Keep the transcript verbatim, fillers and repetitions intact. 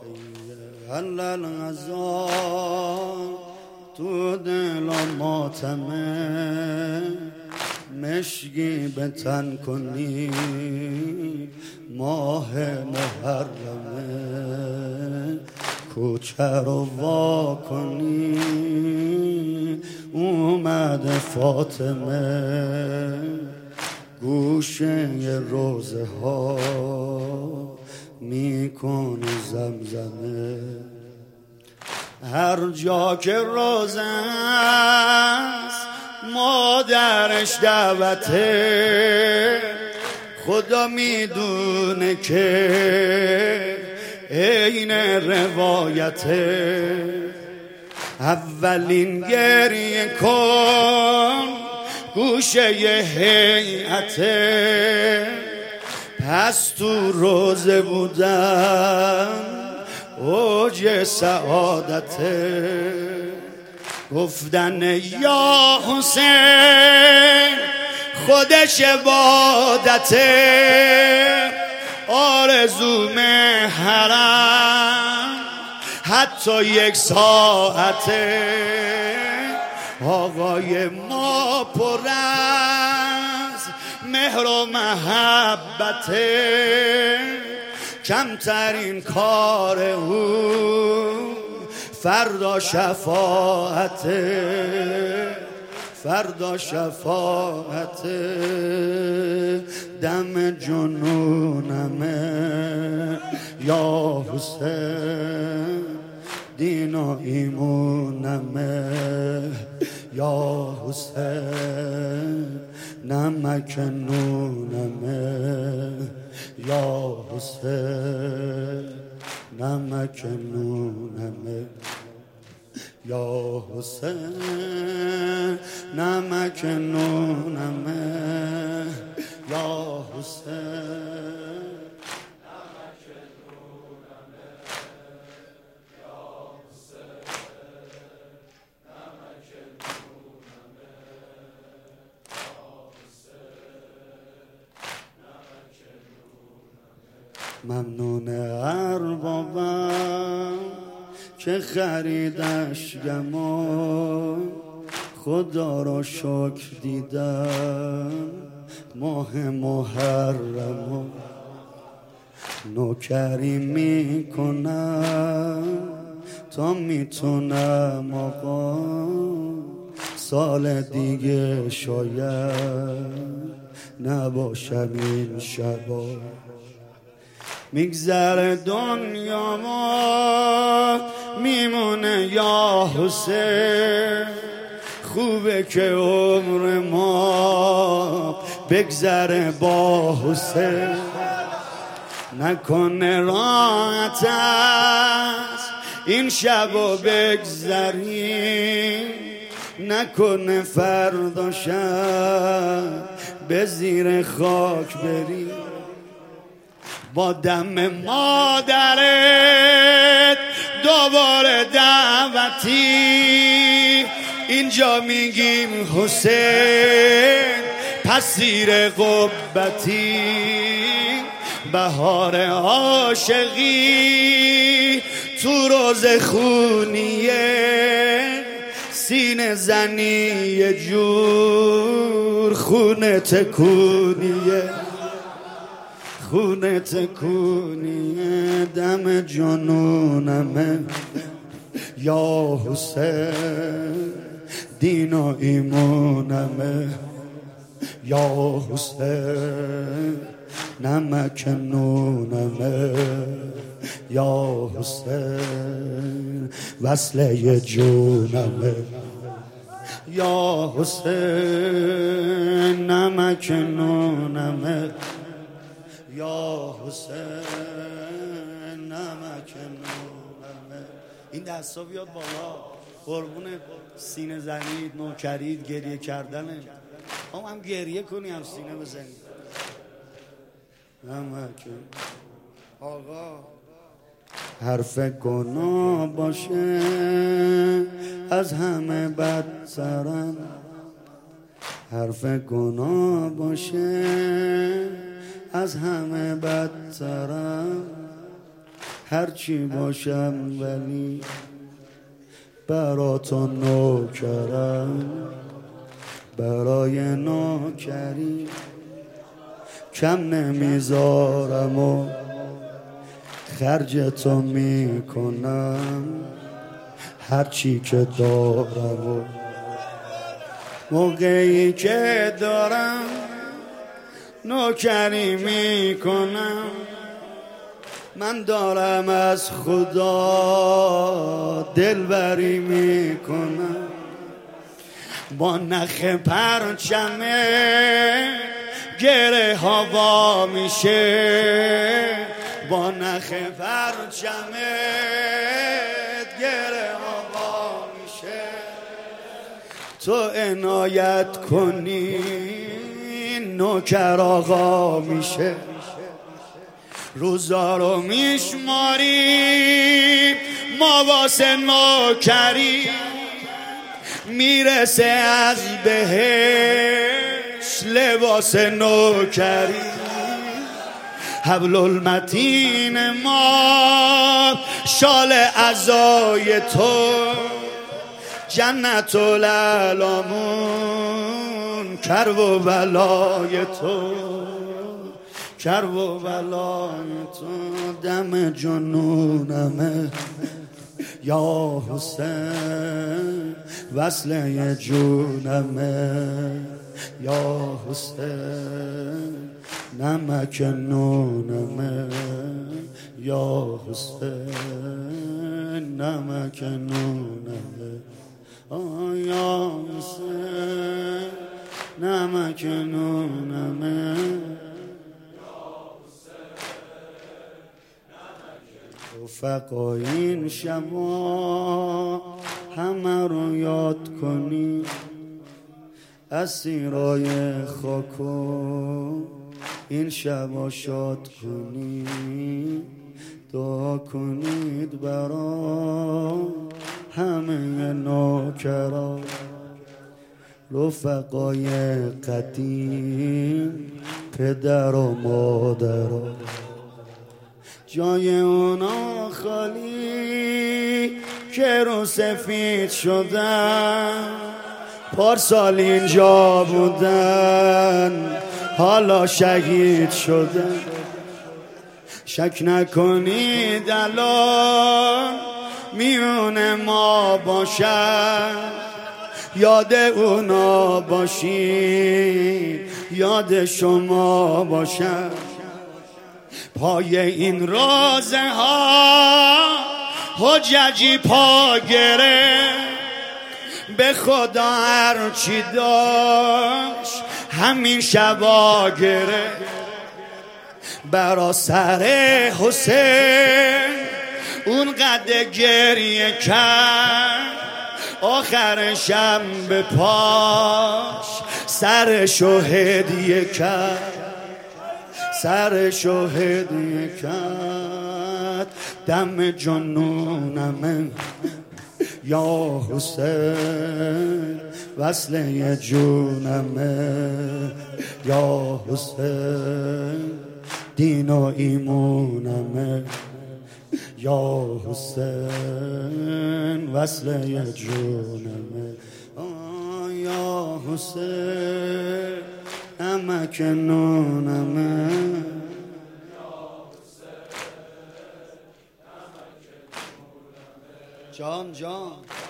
حلل غذا تو دل ماتمه مشگی به تن کنی ماه محرمه کوچه رو وا کنی اومده فاطمه گوشه روزه ها میکنه زمزمه هر جا که روزه است مادرش دعوته خدا میدونه که این روایته اولین گریه کن گوشه هیئته پس تو روزه بودن اوج سعادته گفتن یا حسین خودش عبادته آرزوم حرم حتی یک ساعته آقای ما پر از مهر و محبته کمترین کار او فردا شفاعته فردا شفاعته دم جنونمه یا حسین دین و ایمونمه یا حسین نمک نونمه یا حسین نمک نونمه یا حسین نمک نونمه یا حسین نمک نونمه یا حسین نمک نونمه یا حسین نمک نونمه ممنون اربابم که خریدش گمان خدا را شکر دیدم ماه محرم نوکری میکنم تا میتونم آقا سال دیگه شاید نباشم این شبا میگذره دنیا ما میمونه یا حسین خوبه که عمر ما بگذره با حسین نکنه راحت است این شب و بگذری نکنه فردا شب به زیر خاک بری با دم مادرت دوباره دعوتی اینجا میگیم حسین پس زیر قبتی بهار عاشقی تو روز خونیه سینه زنی یه جور خونه تکونیه خونه تکونیه دم جنونمه یا حسین دین و ایمونمه یا حسین نمک نونمه یا حسین وصله جونمه یا حسین نمک نونمه یا حسین نمک نونمه این دستا بیاد بالا قربون سینه زنید نوکرید گریه کردنه هم هم گریه کنی هم سینه بزنی نمک آقا حرف گناه باشه از همه بدترم حرف گناه باشه از همه بدترم هرچی باشم ولی برا تو نوکرم، برای نوکری کم نمیذارم و خرج تو میکنم، هرچی که دارم و موقعی که دارم نوکری میکنم. من دارم از خدا دلبری میکنم، با نخ پرچمه گره هوا میشه، با نخ پرچمه گره هوا میشه. تو عنایت کنی نوکر آقا میشه، روزا رو میشماری ما واسه نوکری، میرسه از بهش لباس نوکری. حبل المتین ما شال عزای تو، جنت العلامون کرب و بلای تو، کرب و بلای تو. دم جنونمه یا حسین، وصله جونمه یا حسین، نمک نونمه یا حسین، نمک نونمه آه یا حسین، نمک نونمه. رفقا این شبا همه رو یاد کنی، اسیرای خاکو این شبا شاد کنی، دعا کنید برا همه نوکرا، رفقای قدیم پدر و مادرا. جای اونا خالی که رو سفید شدن، پارسال اینجا بودن حالا شهید شدن. شک نکنید الان میون ما باشن، یاد اونا باشین یاد شما باشن. پای این رازه ها حججی پا گره، به خدا هرچی داشت همین شبا گره. برا سر حسین اون قد گریه کرد، آخرشم به پاش سرشو هدیه کرد، سرشو هدیه کرد. دم جنونمه یا حسین، وصله جونمه یا حسین، دین و ایمونمه یا حسین، وصله جونمه آه یا حسین، نمک نونمه. جان جان